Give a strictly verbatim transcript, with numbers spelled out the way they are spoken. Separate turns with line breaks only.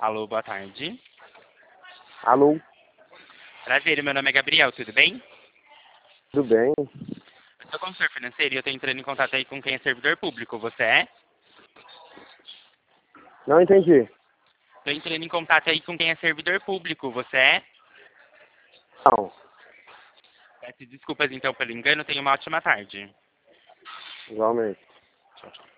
Alô, boa tarde.
Alô,
Prazer, meu nome é Gabriel, tudo bem?
tudo bem?
Eu sou consultor financeiro e eu tô entrando em contato aí com quem é servidor público, você é?
Não entendi.
Tô entrando em contato aí com quem é servidor público, você é?
Não,
Peço desculpas então pelo engano, tenha uma ótima tarde.
igualmente.
Tchau, tchau.